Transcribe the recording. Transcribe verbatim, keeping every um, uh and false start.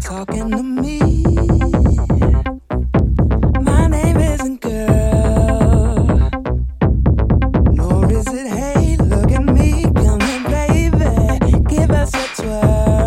talking to me. My name isn't girl, nor is it hey, look at me, come here baby, give us a twirl.